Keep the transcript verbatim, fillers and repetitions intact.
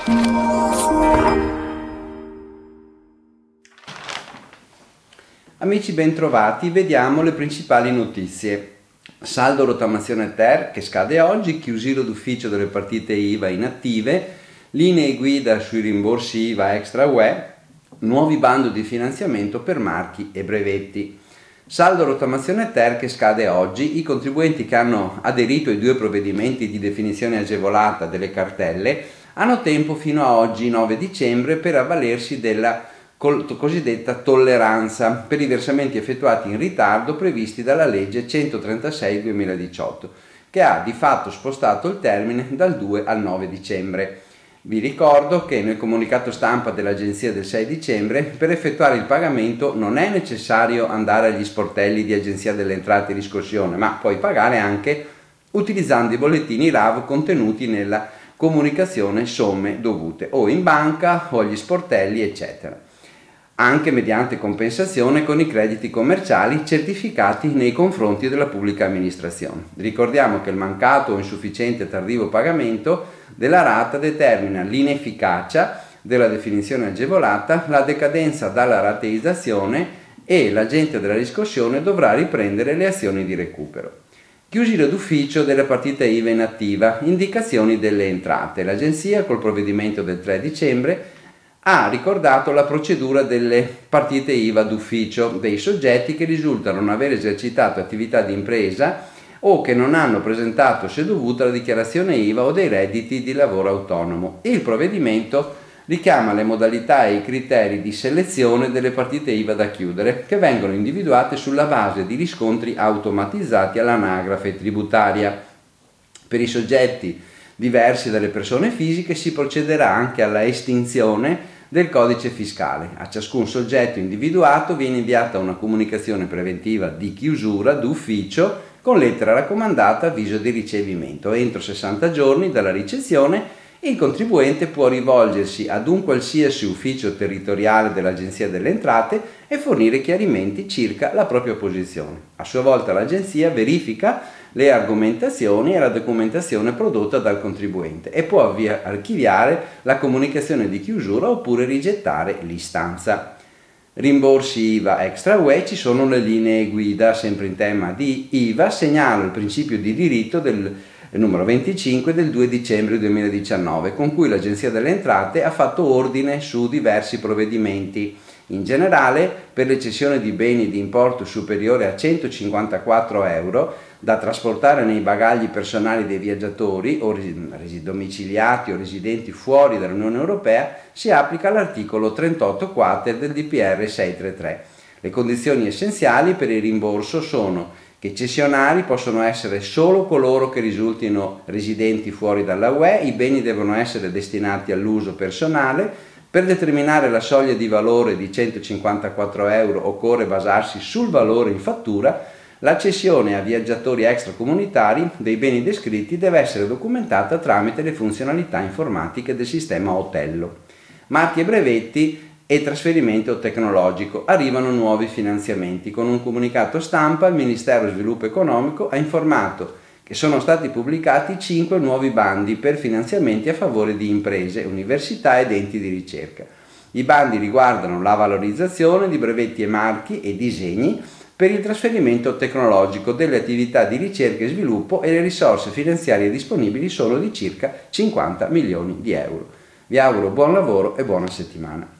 Amici bentrovati, vediamo le principali notizie. Saldo rottamazione ter che scade oggi, chiusura d'ufficio delle partite I V A inattive, linee guida sui rimborsi I V A extra U E, nuovi bando di finanziamento per marchi e brevetti. Saldo rottamazione ter che scade oggi, i contribuenti che hanno aderito ai due provvedimenti di definizione agevolata delle cartelle hanno tempo fino a oggi nove dicembre per avvalersi della cosiddetta tolleranza per i versamenti effettuati in ritardo previsti dalla legge centotrentasei duemiladiciotto, che ha di fatto spostato il termine dal due al nove dicembre. Vi ricordo che nel comunicato stampa dell'agenzia del sei dicembre per effettuare il pagamento non è necessario andare agli sportelli di Agenzia delle Entrate e Riscossione, ma puoi pagare anche utilizzando i bollettini R A V contenuti nella comunicazione somme dovute o in banca o agli sportelli eccetera, anche mediante compensazione con i crediti commerciali certificati nei confronti della pubblica amministrazione. Ricordiamo che il mancato o insufficiente tardivo pagamento della rata determina l'inefficacia della definizione agevolata, la decadenza dalla rateizzazione e l'agente della riscossione dovrà riprendere le azioni di recupero. Chiusura d'ufficio della partita I V A inattiva, indicazioni delle entrate. L'agenzia col provvedimento del tre dicembre ha ricordato la procedura delle partite I V A d'ufficio dei soggetti che risultano non aver esercitato attività di impresa o che non hanno presentato se dovuta la dichiarazione I V A o dei redditi di lavoro autonomo. Il provvedimento richiama le modalità e i criteri di selezione delle partite I V A da chiudere, che vengono individuate sulla base di riscontri automatizzati all'anagrafe tributaria. Per i soggetti diversi dalle persone fisiche si procederà anche alla estinzione del codice fiscale. A ciascun soggetto individuato viene inviata una comunicazione preventiva di chiusura d'ufficio con lettera raccomandata avviso di ricevimento. Entro sessanta giorni dalla ricezione il contribuente può rivolgersi ad un qualsiasi ufficio territoriale dell'Agenzia delle Entrate e fornire chiarimenti circa la propria posizione. A sua volta l'Agenzia verifica le argomentazioni e la documentazione prodotta dal contribuente e può archiviare la comunicazione di chiusura oppure rigettare l'istanza. Rimborsi I V A extra U E, ci sono le linee guida, sempre in tema di I V A, segnalo il principio di diritto del numero venticinque del due dicembre duemiladiciannove, con cui l'Agenzia delle Entrate ha fatto ordine su diversi provvedimenti. In generale, per le cessioni di beni di importo superiore a centocinquantaquattro euro da trasportare nei bagagli personali dei viaggiatori o domiciliati o residenti fuori dall'Unione Europea, si applica l'articolo trentotto quater del D P R seicentotrentatré. Le condizioni essenziali per il rimborso sono che i cessionari possono essere solo coloro che risultino residenti fuori dalla U E, i beni devono essere destinati all'uso personale. Per determinare la soglia di valore di centocinquantaquattro euro occorre basarsi sul valore in fattura. La cessione a viaggiatori extracomunitari dei beni descritti deve essere documentata tramite le funzionalità informatiche del sistema Otello. Marchi e brevetti e trasferimento tecnologico. Arrivano nuovi finanziamenti. Con un comunicato stampa il Ministero Sviluppo Economico ha informato che sono stati pubblicati cinque nuovi bandi per finanziamenti a favore di imprese, università ed enti di ricerca. I bandi riguardano la valorizzazione di brevetti e marchi e disegni per il trasferimento tecnologico delle attività di ricerca e sviluppo e le risorse finanziarie disponibili sono di circa cinquanta milioni di euro. Vi auguro buon lavoro e buona settimana.